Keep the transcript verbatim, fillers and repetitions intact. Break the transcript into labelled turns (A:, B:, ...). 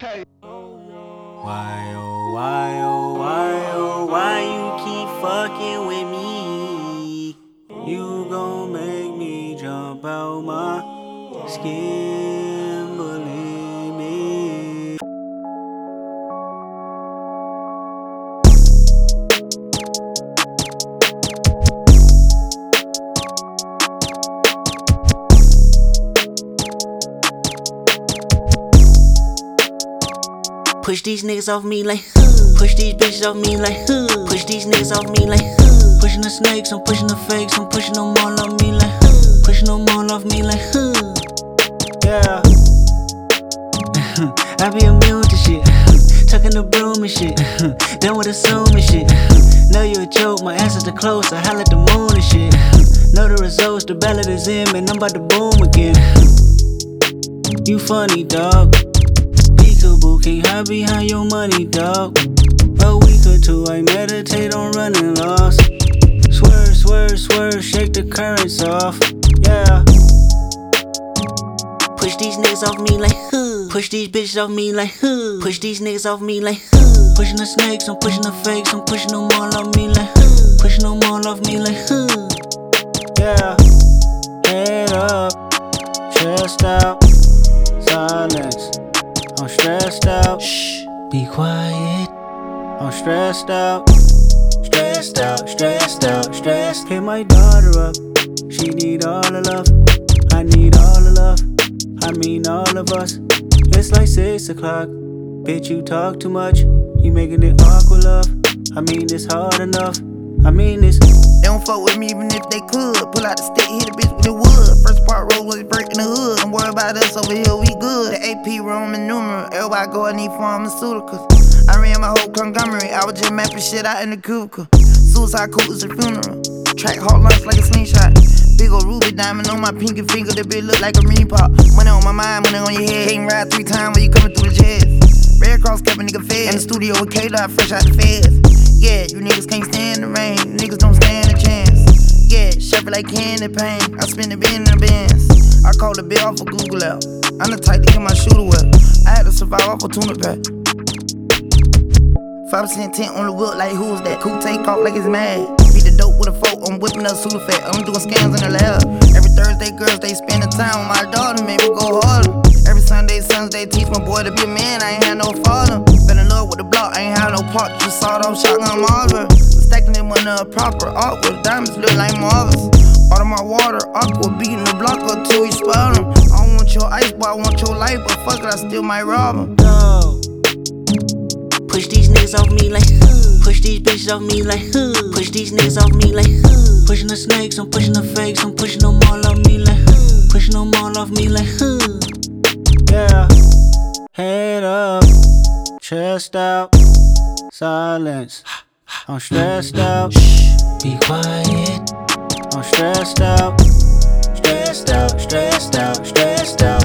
A: Hey.
B: Why oh why oh why oh why you keep fucking with me? You gon' make me jump out my skin, believe me. Push these niggas off me like huh. Push these bitches off me like huh. Push these niggas off me like huh. Pushing the snakes, I'm pushing the fakes, I'm pushing them all off me like huh. Pushing them all off me like huh. Yeah. I be immune to shit. Tucking the broom and shit. Done with assuming shit. Know you a joke, my answers are close. I holla at the moon and shit. Know the results, the ballot is in, man. I'm about to boom again. You funny, dog. Peekaboo, can't hide behind your money, dog. A week or two, I meditate on running lost. Swerve, swerve, swerve, shake the currents off. Yeah. Push these niggas off me like huh. Push these bitches off me like huh. Push these niggas off me like huh. Pushing the snakes, I'm pushing the fakes, I'm pushing them all off me like huh. Pushing them all off me like huh. Yeah. Head up, chest out, silence. I'm stressed out. Shh, be quiet. I'm stressed out, stressed out, stressed out, stressed. Hit my daughter up. She need all the love. I need all the love. I mean all of us. It's like six o'clock. Bitch, you talk too much. You making it awkward, love. I mean it's hard enough. I mean it's.
A: They don't fuck with me even if they could. Pull out the stick, hit a bitch with the wood. First part road was breaking the hood. Don't worry about us over here, we good. The A P Roman numeral. Everybody go, I need pharmaceuticals. I ran my whole conglomerate. I was just mapping shit out in the cubicle. Suicide cool is a funeral. Track hard lunch like a slingshot. Big ol' ruby diamond on my pinky finger. That bitch look like a ring pop. Money on my mind, money on your head. Can't ride three times when you coming through the jets. Red Cross kept a nigga fed. In the studio with K-Dot, fresh out the feds. Yeah, you niggas can't stand the rain. You niggas don't stand a chance. Yeah, sharp like candy paint. I spin the bin in the bins. I call the bill off of Google out. I'm the type to get my shooter wet. I had to survive off a tuna pack. five percent tint on the wheel, like who's that? Cool take off like it's mad. Beat the dope with a fork, I'm whipping up Sudafed. I'm doing scams in the lab. Every Thursday, girls, they spend the time with my daughter, make me go harder. Every Sunday, Sunday, teach my boy to be a man, I ain't had no father. Been in love with the block, I ain't had no part, just sawed off shotgun Marvin. Stacking them on the proper art with diamonds look like Marvins. Out of my water, aqua, beating the block up till we spell them. I don't want your ice, boy, I want your life, but fuck it, I still might rob him.
B: No. Push these niggas off me like huh. Push these bitches off me like huh. Push these niggas off me like huh. Pushing the snakes, I'm pushing the fakes, I'm pushing them all off me like huh. Pushing them all off me like huh. Yeah. Head up, chest out, silence. I'm stressed out. Shh, be quiet. I'm stressed out, stressed out, stressed out, stressed out.